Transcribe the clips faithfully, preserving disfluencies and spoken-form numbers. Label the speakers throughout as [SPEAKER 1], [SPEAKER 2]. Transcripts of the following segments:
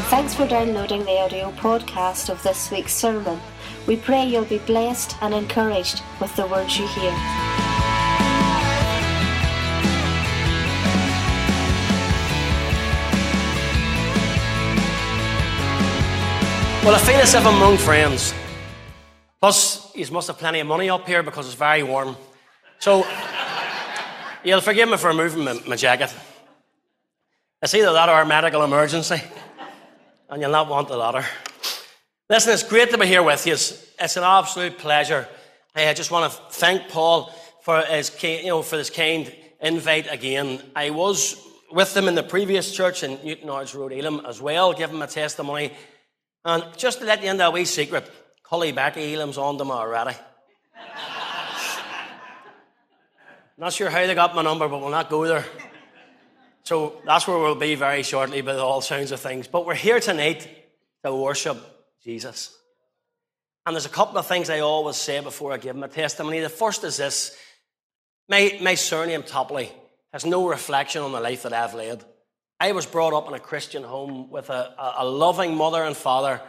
[SPEAKER 1] Thanks for downloading the audio podcast of this week's sermon. We pray you'll be blessed and encouraged with the words you hear.
[SPEAKER 2] Well, I feel as if I'm among friends. Plus, you must have plenty of money up here because it's very warm. So, you'll forgive me for removing my, my jacket. It's either that or a medical emergency. And you'll not want the latter. Listen, it's great to be here with you. It's, it's an absolute pleasure. I just want to thank Paul for his, you know, for this kind invite again. I was with them in the previous church in Newtownards Road, Elim, as well, giving my testimony. And just to let you into a wee secret, Cully Becky Elim's on them already. Not sure how they got my number, but we'll not go there. So that's where we'll be very shortly by all sounds of things. But we're here tonight to worship Jesus. And there's a couple of things I always say before I give my testimony. The first is this. My, my surname, Topley, has no reflection on the life that I've led. I was brought up in a Christian home with a, a, a loving mother and father.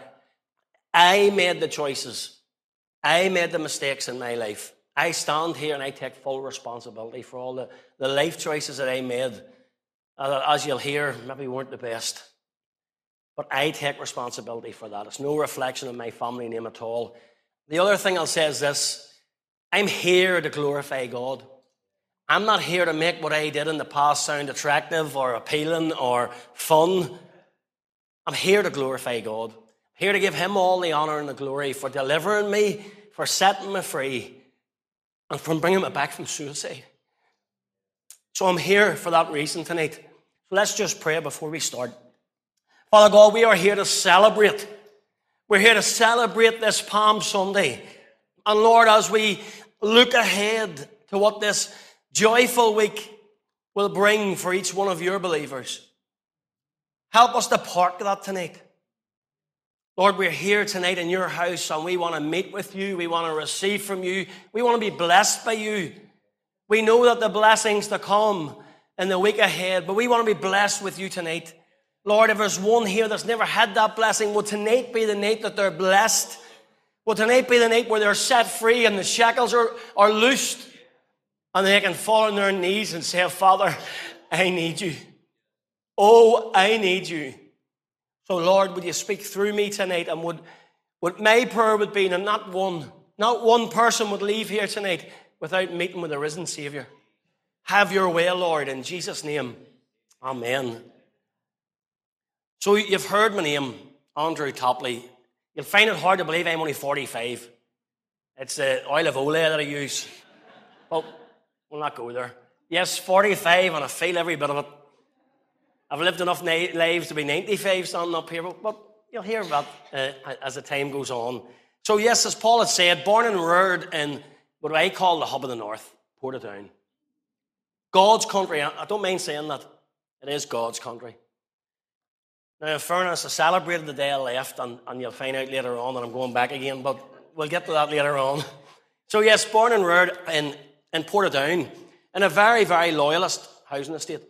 [SPEAKER 2] I made the choices. I made the mistakes in my life. I stand here and I take full responsibility for all the, the life choices that I made. Uh, as you'll hear, maybe weren't the best. But I take responsibility for that. It's no reflection of my family name at all. The other thing I'll say is this. I'm here to glorify God. I'm not here to make what I did in the past sound attractive or appealing or fun. I'm here to glorify God. I'm here to give him all the honor and the glory for delivering me, for setting me free, and for bringing me back from suicide. So I'm here for that reason tonight. So let's just pray before we start. Father God, we are here to celebrate. We're here to celebrate this Palm Sunday. And Lord, as we look ahead to what this joyful week will bring for each one of your believers, help us to park that tonight. Lord, we're here tonight in your house and we want to meet with you. We want to receive from you. We want to be blessed by you. We know that the blessings to come in the week ahead, but we want to be blessed with you tonight. Lord, if there's one here that's never had that blessing, will tonight be the night that they're blessed? Will tonight be the night where they're set free and the shackles are, are loosed and they can fall on their knees and say, Father, I need you. Oh, I need you. So Lord, would you speak through me tonight, and would, would my prayer would be that not one, not one person would leave here tonight without meeting with the risen Saviour. Have your way, Lord, in Jesus' name. Amen. So you've heard my name, Andrew Topley. You'll find it hard to believe I'm only forty-five. It's the oil of Olay that I use. But we'll not go there. Yes, forty-five, and I feel every bit of it. I've lived enough na- lives to be ninety-five standing up here, but, but you'll hear that uh, as the time goes on. So yes, as Paul had said, born and reared in what I call the hub of the north, Portadown. God's country. I don't mind saying that. It is God's country. Now, in fairness, I celebrated the day I left, and, and you'll find out later on that I'm going back again, but we'll get to that later on. So yes, born and reared in, in Portadown, in a very, very loyalist housing estate.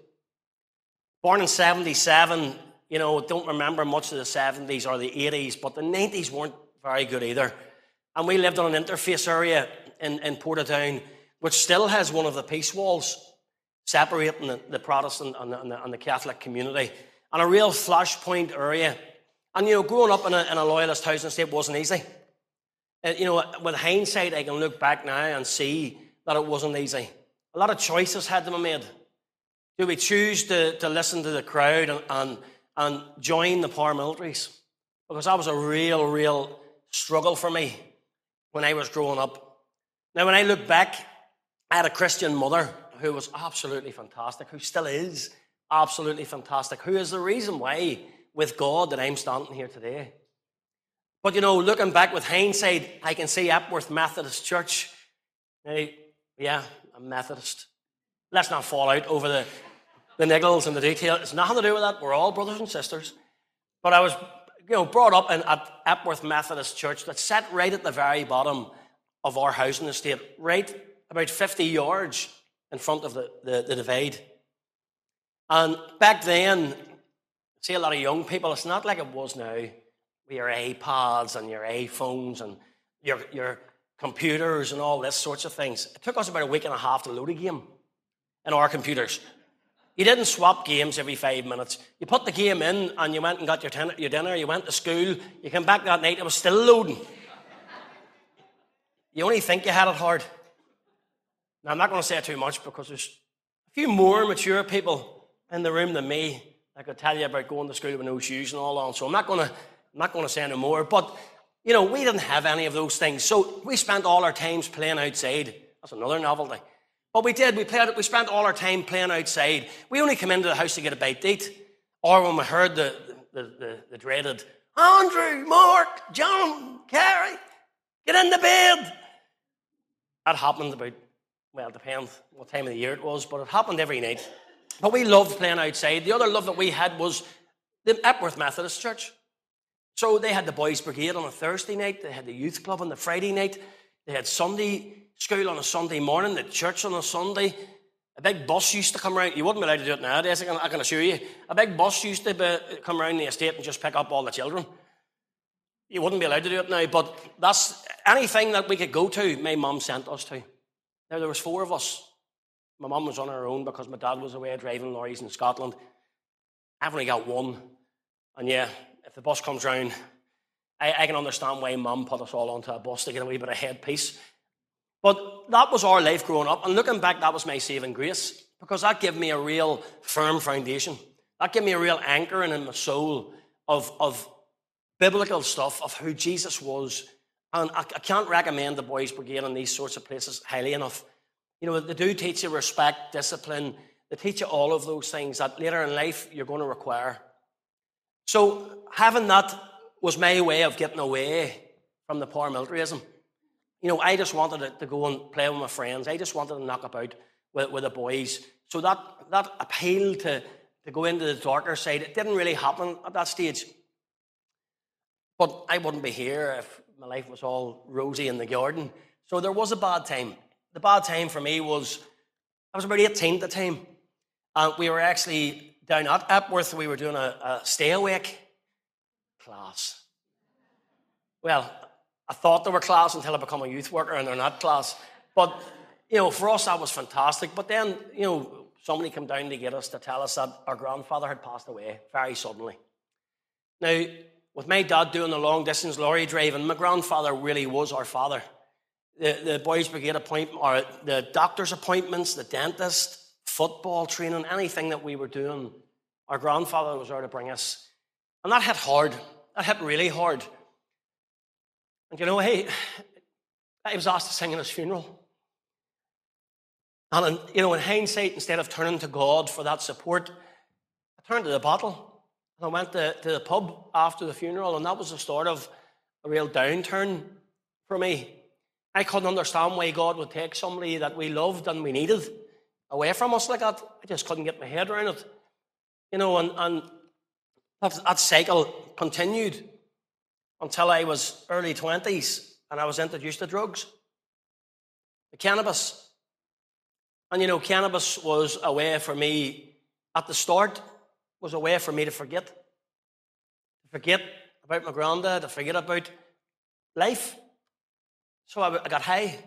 [SPEAKER 2] Born in seventy-seven, you know, don't remember much of the seventies or the eighties, but the nineties weren't very good either. And we lived on an interface area in, in Portadown, which still has one of the peace walls separating the, the Protestant and the, and, the, and the Catholic community, and a real flashpoint area. And, you know, growing up in a, in a loyalist housing estate wasn't easy. Uh, you know, with hindsight, I can look back now and see that it wasn't easy. A lot of choices had to be made. Do we choose to, to listen to the crowd and, and, and join the paramilitaries? Because that was a real, real struggle for me when I was growing up. Now, when I look back, I had a Christian mother who was absolutely fantastic, who still is absolutely fantastic, who is the reason why, with God, that I'm standing here today. But, you know, looking back with hindsight, I can see Epworth Methodist Church. Now, yeah, I'm Methodist. Let's not fall out over the, the niggles and the detail. It's nothing to do with that. We're all brothers and sisters. But I was, you know, brought up in, at Epworth Methodist Church that sat right at the very bottom of our housing estate, right about fifty yards in front of the, the, the divide. And back then, see a lot of young people, it's not like it was now with your iPads and your iPhones and your, your computers and all this sorts of things. It took us about a week and a half to load a game in our computers. You didn't swap games every five minutes. You put the game in and you went and got your, ten- your dinner, you went to school, you came back that night, it was still loading. You only think you had it hard. Now, I'm not going to say too much because there's a few more mature people in the room than me that could tell you about going to school with no shoes and all on. So I'm not going to, I'm not going to say any more. But, you know, we didn't have any of those things. So we spent all our times playing outside. That's another novelty. But we did. We played. We spent all our time playing outside. We only came into the house to get a bite to eat. Or when we heard the, the, the, the dreaded, Andrew, Mark, John, Carrie, get in the bed. That happened about, well, it depends what time of the year it was, but it happened every night. But we loved playing outside. The other love that we had was the Epworth Methodist Church. So they had the Boys Brigade on a Thursday night. They had the youth club on the Friday night. They had Sunday school on a Sunday morning, the church on a Sunday. A big bus used to come around. You wouldn't be allowed to do it nowadays, I can, I can assure you. A big bus used to be, come around the estate and just pick up all the children. You wouldn't be allowed to do it now, but that's anything that we could go to, my mum sent us to. Now, there was four of us. My mum was on her own because my dad was away driving lorries in Scotland. I've only got one. And yeah, if the bus comes round, I, I can understand why mum put us all onto a bus to get a wee bit of headpiece. But that was our life growing up. And looking back, that was my saving grace because that gave me a real firm foundation. That gave me a real anchoring in my soul of, of biblical stuff, of who Jesus was. And I, I can't recommend the Boys Brigade and these sorts of places highly enough. You know, they do teach you respect, discipline. They teach you all of those things that later in life you're going to require. So having that was my way of getting away from the paramilitarism. You know, I just wanted to, to go and play with my friends. I just wanted to knock about with, with the boys. So that, that appeal to, to go into the darker side, it didn't really happen at that stage. But I wouldn't be here if my life was all rosy in the garden. So there was a bad time. The bad time for me was, I was about eighteen at the time. And we were actually down at Epworth. We were doing a, a stay awake class. Well, I thought they were class until I become a youth worker and they're not class. But, you know, for us that was fantastic. But then, you know, somebody came down to get us to tell us that our grandfather had passed away very suddenly. Now, with my dad doing the long-distance lorry driving, my grandfather really was our father. The, the Boys Brigade appointment, or the doctor's appointments, the dentist, football training, anything that we were doing, our grandfather was there to bring us. And that hit hard. That hit really hard. And you know, hey, I was asked to sing at his funeral. And, in, you know, in hindsight, instead of turning to God for that support, I turned to the bottle. And I went to, to the pub after the funeral, and that was the start of a real downturn for me. I couldn't understand why God would take somebody that we loved and we needed away from us like that. I just couldn't get my head around it. You know, and, and that, that cycle continued until I was early twenties and I was introduced to drugs. The cannabis. And, you know, cannabis was a way for me, at the start, was a way for me to forget. To forget about my granddad, to forget about life. So I, I got high.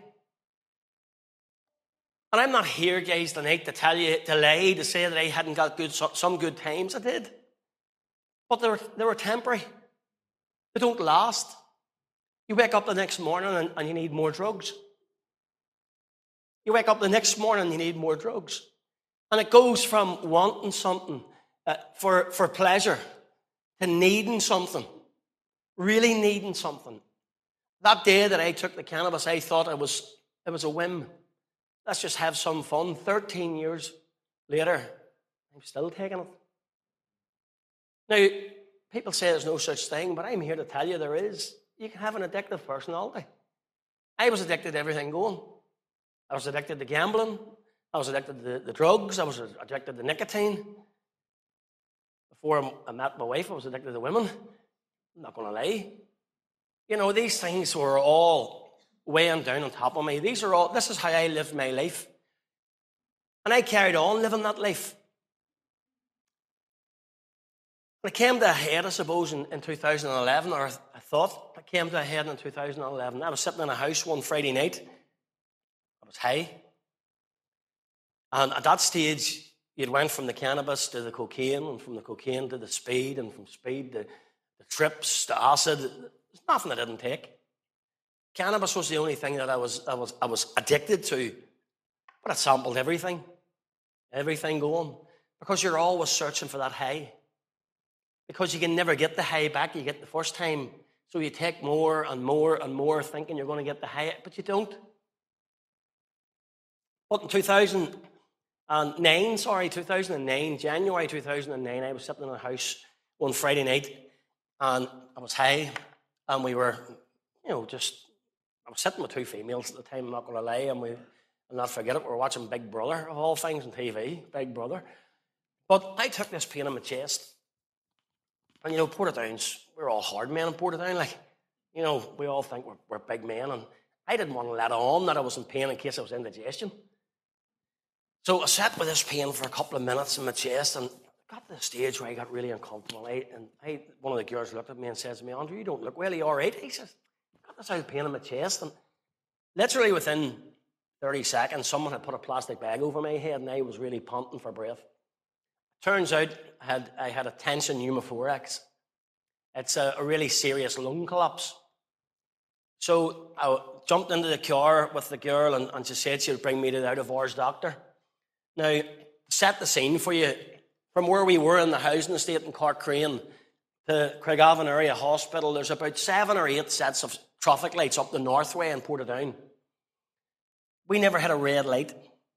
[SPEAKER 2] And I'm not here, guys, tonight to tell you, to lie, to say that I hadn't got good, some good times. I did. But they were, they were temporary. They don't last. You wake up the next morning and, and you need more drugs. You wake up the next morning and you need more drugs. And it goes from wanting something uh, for, for pleasure to needing something, really needing something. That day that I took the cannabis, I thought it was, it was a whim. Let's just have some fun. Thirteen years later, I'm still taking it. Now, people say there's no such thing, but I'm here to tell you there is. You can have an addictive personality. I was addicted to everything going. I was addicted to gambling. I was addicted to the, the drugs. I was addicted to nicotine. Before I met my wife, I was addicted to women. I'm not going to lie. You know, these things were all weighing down on top of me. These are all, this is how I lived my life. And I carried on living that life. And it came to a head, I suppose, in, in two thousand eleven, or I thought it came to a head in two thousand eleven. I was sitting in a house one Friday night. I was high. And at that stage, you'd went from the cannabis to the cocaine, and from the cocaine to the speed, and from speed to the trips, to acid. There's nothing I didn't take. Cannabis was the only thing that I was, I was, I was addicted to. But I sampled everything. Everything going. Because you're always searching for that high. Because you can never get the high back you get the first time. So you take more and more and more thinking you're going to get the high, but you don't. But in two thousand nine, sorry, two thousand nine, January two thousand nine, I was sitting in a house one Friday night, and I was high, and we were, you know, just, I was sitting with two females at the time, I'm not going to lie, and we, I'll not forget it, we were watching Big Brother, of all things, on T V, Big Brother. But I took this pain in my chest, and, you know, Portadown's, we're all hard men in Portadown, like, you know, we all think we're, we're big men, and I didn't want to let on that I was in pain in case I was indigestion. So I sat with this pain for a couple of minutes in my chest, and I got to the stage where I got really uncomfortable. I, and I, one of the girls looked at me and says to me, "Andrew, you don't look well, are you all right?" He says, "I got this out pain in my chest." And literally within thirty seconds, someone had put a plastic bag over my head, and I was really panting for breath. Turns out I had, I had a tension pneumothorax. It's a, a really serious lung collapse. So I jumped into the car with the girl, and, and she said she would bring me to the out-of-hours doctor. Now, to set the scene for you, from where we were in the housing estate in Corkrane to Craigavon Area Hospital, there's about seven or eight sets of traffic lights up the Northway in Portadown. We never had a red light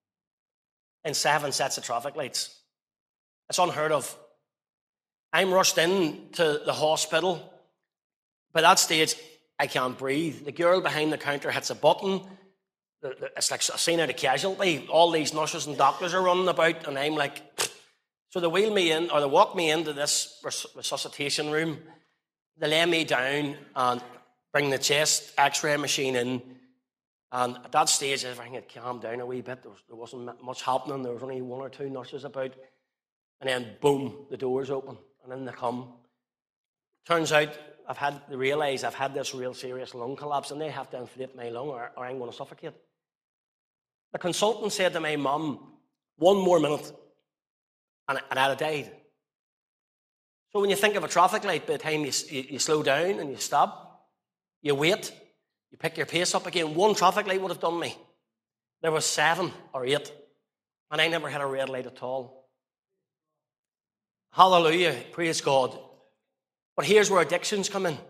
[SPEAKER 2] in seven sets of traffic lights. It's unheard of. I'm rushed into the hospital. By that stage, I can't breathe. The girl behind the counter hits a button. It's like a scene out of Casualty. All these nurses and doctors are running about, and I'm like, pfft. So they wheel me in, or they walk me into this resuscitation room. They lay me down and bring the chest x-ray machine in. And at that stage, everything had calmed down a wee bit. There, was, there wasn't much happening. There was only one or two nurses about. And then, boom, the doors open, and in they come. Turns out, I've had to realise I've had this real serious lung collapse, and they have to inflate my lung, or, or I'm going to suffocate. The consultant said to my mum, "One more minute, and, and I'd have died." So when you think of a traffic light, by the time you, you, you slow down and you stop, you wait, you pick your pace up again, one traffic light would have done me. There was seven or eight, and I never had a red light at all. Hallelujah, praise God. But here's where addictions come in.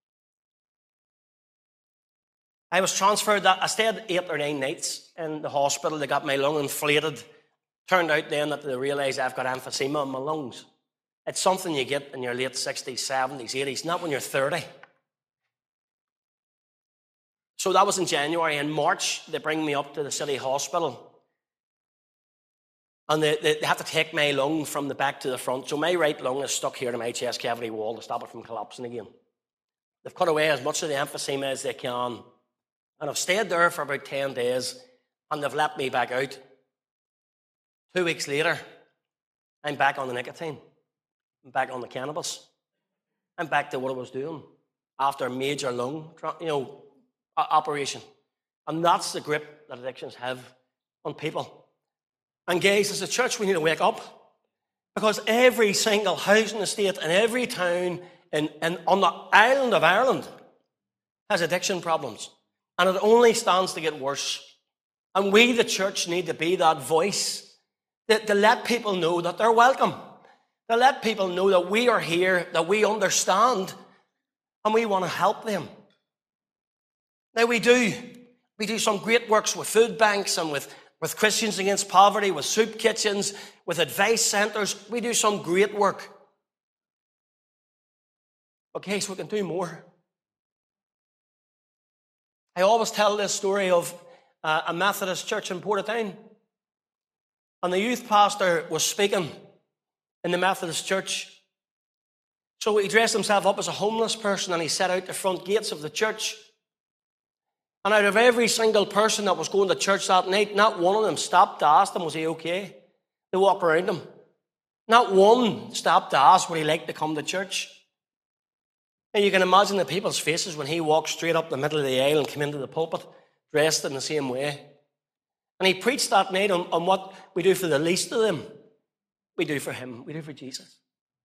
[SPEAKER 2] I was transferred, that I stayed eight or nine nights in the hospital. They got my lung inflated. Turned out then that they realised I've got emphysema in my lungs. It's something you get in your late sixties, seventies, eighties, not when you're thirty. So that was in January. In March, they bring me up to the city hospital. And they, they, they have to take my lung from the back to the front. So my right lung is stuck here to my chest cavity wall to stop it from collapsing again. They've cut away as much of the emphysema as they can. And I've stayed there for about ten days, and they've let me back out. Two weeks later, I'm back on the nicotine. I'm back on the cannabis. I'm back to what I was doing after a major lung, you know, operation. And that's the grip that addictions have on people. And guys, as a church, we need to wake up, because every single housing estate in every town in, in, on the island of Ireland has addiction problems. And it only stands to get worse. And we, the church, need to be that voice to, to let people know that they're welcome. To let people know that we are here, that we understand, and we want to help them. Now, we do. We do some great works with food banks and with, with Christians Against Poverty, with soup kitchens, with advice centres. We do some great work. But, guys, we can do more. I always tell this story of uh, a Methodist church in Portadown. And the youth pastor was speaking in the Methodist church. So he dressed himself up as a homeless person, and he set out the front gates of the church. And out of every single person that was going to church that night, not one of them stopped to ask him, was he okay? They walked around him. Not one stopped to ask would he like to come to church. Now you can imagine the people's faces when he walked straight up the middle of the aisle and came into the pulpit, dressed in the same way. And he preached that night on, on what we do for the least of them. We do for him. We do for Jesus.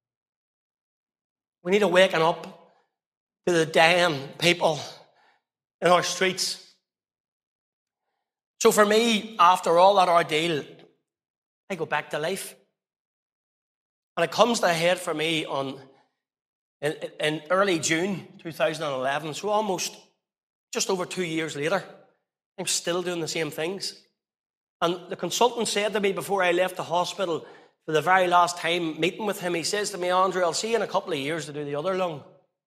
[SPEAKER 2] We need to waken up to the dying people in our streets. So for me, after all that ordeal, I go back to life. And it comes to a head for me on in, in early June two thousand eleven, so almost just over two years later, I'm still doing the same things. And the consultant said to me before I left the hospital for the very last time meeting with him, he says to me, Andrew, I'll see you in a couple of years to do the other lung.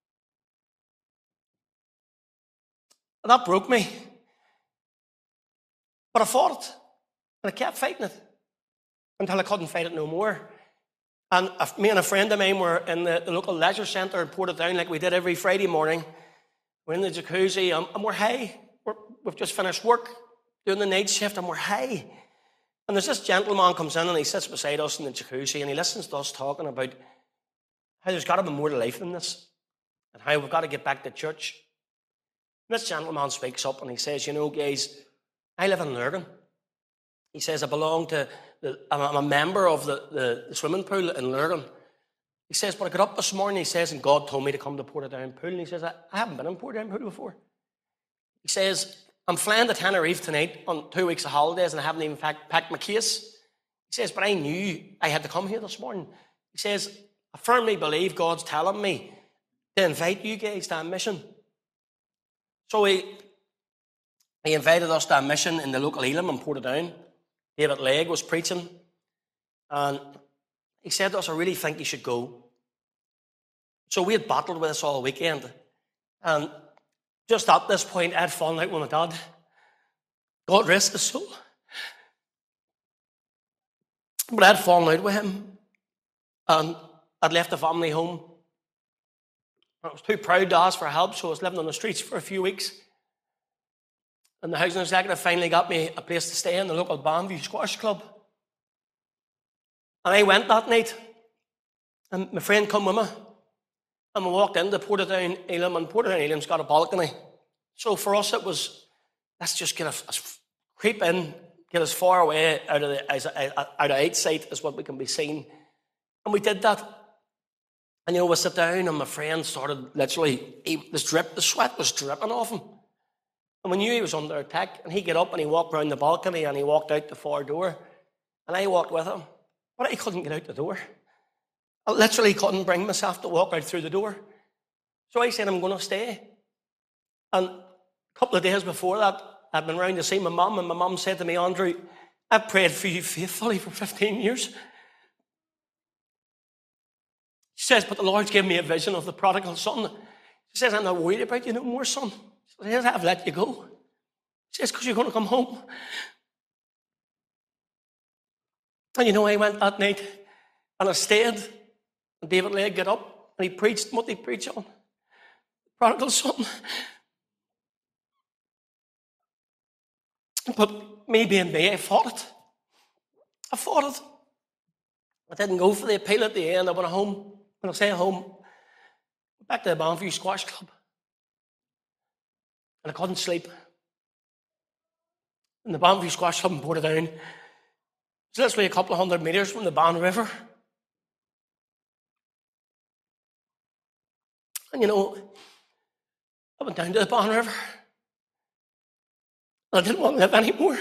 [SPEAKER 2] And that broke me. But I fought it, and I kept fighting it until I couldn't fight it no more. And me and a friend of mine were in the, the local leisure centre in Portadown like we did every Friday morning. We're in the jacuzzi, and, and we're high. We're, we've just finished work, doing the night shift, and we're high. And there's this gentleman comes in, and he sits beside us in the jacuzzi, and he listens to us talking about how there's got to be more to life than this, and how we've got to get back to church. And this gentleman speaks up, and he says, you know, guys, I live in Lurgan. He says, I belong to, the, I'm a member of the, the, the swimming pool in Lurgan. He says, but I got up this morning, he says, and God told me to come to Portadown Pool. And he says, I, I haven't been in Portadown Pool before. He says, I'm flying to Tenerife tonight on two weeks of holidays, and I haven't even packed, packed my case. He says, but I knew I had to come here this morning. He says, I firmly believe God's telling me to invite you guys to a mission. So he, he invited us to a mission in the local Elim in Portadown. David Legg was preaching, and he said to us, I really think you should go. So we had battled with this all weekend, and just at this point, I'd fallen out with my dad. God rest his soul. But I'd fallen out with him, and I'd left the family home. I was too proud to ask for help, so I was living on the streets for a few weeks. And the housing executive finally got me a place to stay in the local Banview Squash Club. And I went that night, and my friend come with me, and we walked into Portadown Elim, and Portadown Elim's got a balcony. So for us it was, let's just get a, a creep in, get as far away out of the as, out of outside as what we can be seen. And we did that. And you know, we sat down, and my friend started literally, he, this drip, the sweat was dripping off him. And we knew he was under attack, and he got up and he walked around the balcony and he walked out the far door, and I walked with him, but I couldn't get out the door. I literally couldn't bring myself to walk out through the door. So I said, I'm going to stay. And a couple of days before that, I'd been round to see my mum, and my mum said to me, Andrew, I've prayed for you faithfully for fifteen years. She says, but the Lord's given me a vision of the prodigal son. She says, I'm not worried about you no more, son. She says, I've let you go. She says, because you're going to come home. And you know, I went that night, and I stayed, and David Legg got up, and he preached what he preached on. Prodigal son. But me being me, I fought it. I fought it. I didn't go for the appeal at the end. I went home. When I say home, back to the Banview Squash Club. And I couldn't sleep. In the Banview Squash Club in Portadown, it's literally a couple of hundred metres from the Ban River. And you know, I went down to the Ban River. And I didn't want to live anymore.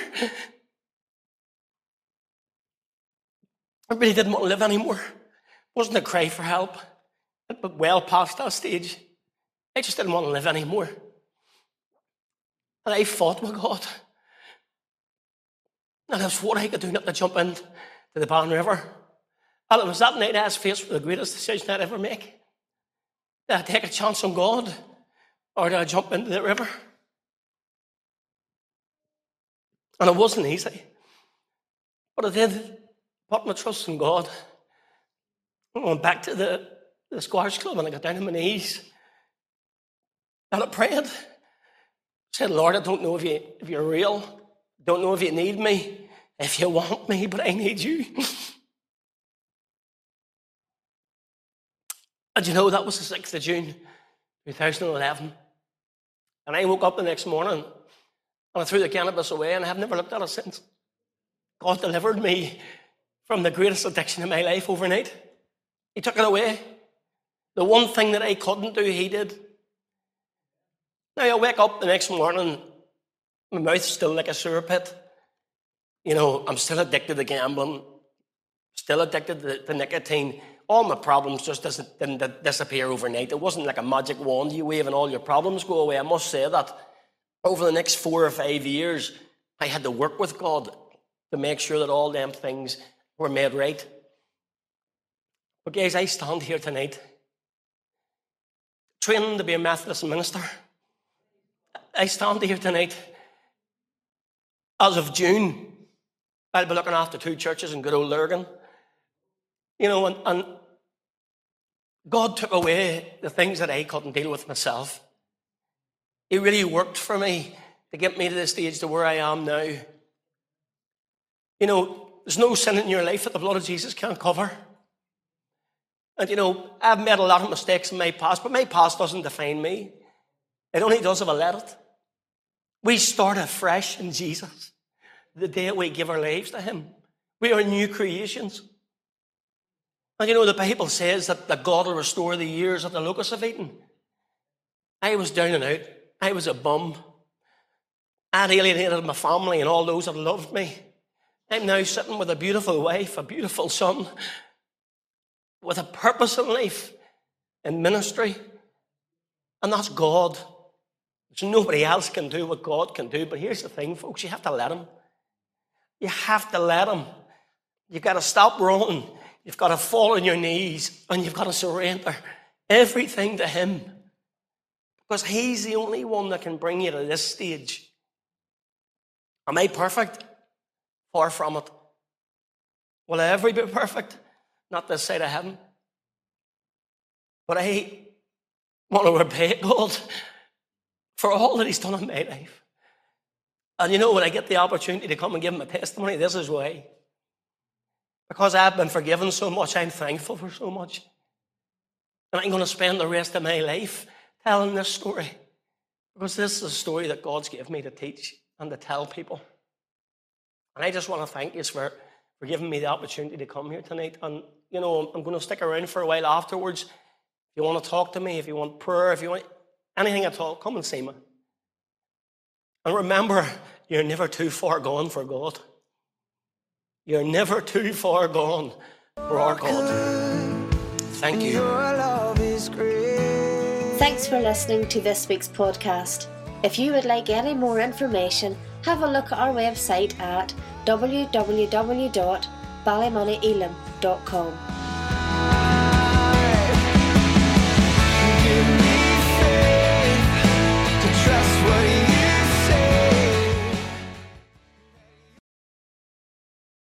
[SPEAKER 2] I really didn't want to live anymore. It wasn't a cry for help. But well past that stage, I just didn't want to live anymore. And I fought with God. And that's what I could do not to jump into the Ban River. And it was that night I was faced with the greatest decision I'd ever make. Did I take a chance on God, or did I jump into the river? And it wasn't easy. But I did put my trust in God. I went back to the, the squash club, and I got down on my knees. And I prayed. I said, Lord, I don't know if, you, if you're real. I don't know if you need me, if you want me, but I need you. And you know, that was the sixth of June, two thousand eleven. And I woke up the next morning and I threw the cannabis away and I have never looked at it since. God delivered me from the greatest addiction in my life overnight. He took it away. The one thing that I couldn't do, he did. Now, I wake up the next morning, my mouth's still like a sewer pit. You know, I'm still addicted to gambling, still addicted to, to nicotine. All my problems just doesn't, didn't disappear overnight. It wasn't like a magic wand you wave and all your problems go away. I must say that over the next four or five years, I had to work with God to make sure that all them things were made right. But guys, I stand here tonight, training to be a Methodist minister. I stand here tonight. As of June, I'll be looking after two churches in good old Lurgan. You know, and, and God took away the things that I couldn't deal with myself. He really worked for me to get me to the stage to where I am now. You know, there's no sin in your life that the blood of Jesus can't cover. And, you know, I've made a lot of mistakes in my past, but my past doesn't define me. It only does if I let it. We start afresh in Jesus the day we give our lives to him. We are new creations. And, you know, the Bible says that, that God will restore the years that the locusts have eaten. I was down and out. I was a bum. I'd alienated my family and all those that loved me. I'm now sitting with a beautiful wife, a beautiful son, with a purpose in life, in ministry. And that's God. There's nobody else can do what God can do. But here's the thing, folks, you have to let him. You have to let him. You've got to stop running. You've got to fall on your knees and you've got to surrender everything to him. Because he's the only one that can bring you to this stage. Am I perfect? Far from it. Will I ever be perfect? Not this side of heaven. But I want to repay God for all that he's done in my life. And you know, when I get the opportunity to come and give him a testimony, this is why. Because I've been forgiven so much, I'm thankful for so much. And I'm going to spend the rest of my life telling this story. Because this is a story that God's given me to teach and to tell people. And I just want to thank you for, for giving me the opportunity to come here tonight. And, you know, I'm going to stick around for a while afterwards. If you want to talk to me, if you want prayer, if you want anything at all, come and see me. And remember, you're never too far gone for God. You're never too far gone for our God. Thank you.
[SPEAKER 1] Thanks for listening to this week's podcast. If you would like any more information, have a look at our website at w w w dot ballymoney elim dot com.